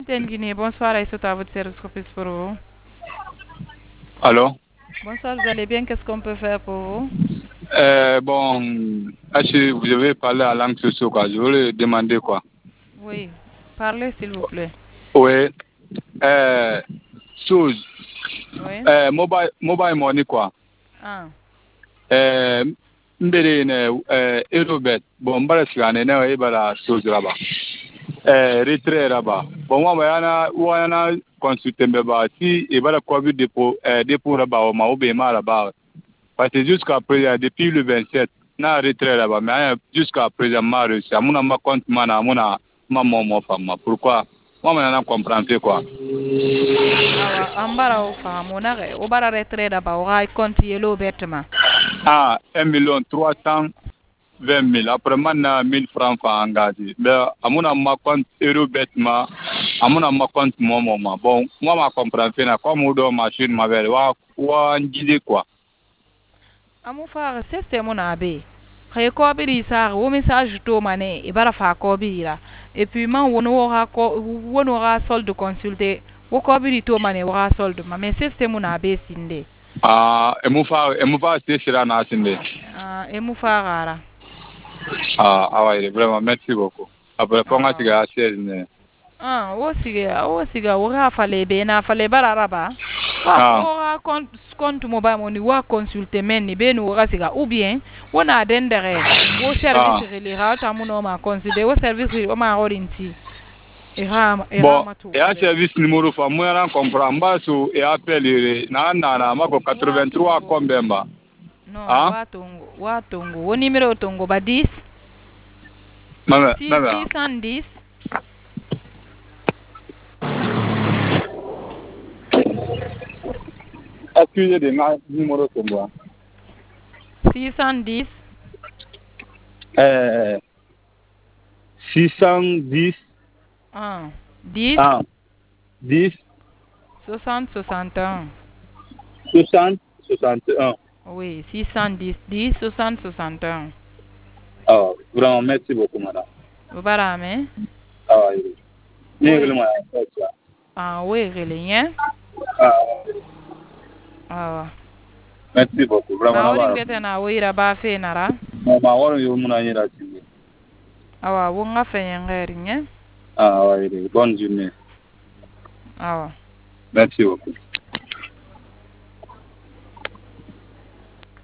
Guinée, bonsoir Aïssatou à votre service propice pour vous. Allô? Bonsoir, vous allez bien? Qu'est-ce qu'on peut faire pour vous? Bon, est-ce que vous avez parlé à langue sociale, quoi? Je voulais demander quoi? Oui, parlez s'il vous plaît. Oui. Chose. Oui. Mobile money, quoi. Ah, Mbere ne Eurobet. Bon, mbara sigane ne ibara chose raba. Retrait raba. Bon, wana consulter mbeba si ibara COVID dépôt raba o ma obe ma raba. Parce que jusqu'à présent, depuis le 27, na retrait là-bas, mais jusqu'à présent, ma réussi. Amuna ma compte mana, amuna ma momo fama. Pourquoi? Moi, maintenant, comprendre quoi. awa, ambara o fahamu nare, o bara retrait d'aba, o rai compte yellow bêtement. Ah, 1 320 000. Après, maintenant, 1000 francs engagé. Mais amuna ma compte euro bêtement, amuna ma compte momo ma. Bon, moi, ma comprendre, comme on doit machine ma belle, wa njide quoi. Amu fara système na be. Kay ko biri sa o message to mané e bara fa ko bira. Et puis man wono ra solde consulter. Wo ko biri to mané wa solde ma mais système na be sinde. Ah, emufa, c'est cela, na sinde. Ah, e mu fara. Ah, ouais, vraiment, merci beaucoup. Après, quand on a assez, Ah, o siga o ga fale be na fale bara raba. ah, O ga compte mobile money wa consulter men ni be no ga siga ou bien wona dendere wo service ah. relira ta mu no ma consider wo service o ma orinti Bon, matu et un service numéro fa moi ran comprend ba so et appel na mako wa 83 tongo combien ba? non Hein? wa tongo wo numéro tongo ba 10 Mama. 610 Accusé de ma numéro de moi. 610 Euh 610 10 ah 10 60 61. 60 61. Oui, 610 10 60 61. Ah, vraiment merci beaucoup madame. Barame. Ah, oui. Oui. Vraiment. Ah oui, relien. Ah, Ah. merci beaucoup. Vraiment Ma na woni ba. mbete na wira ba fe nara. Ma woro yo muna yira sini. Awa wonga fe ngeri nye. Ah, oui. Bonne journée. Awa. Merci beaucoup.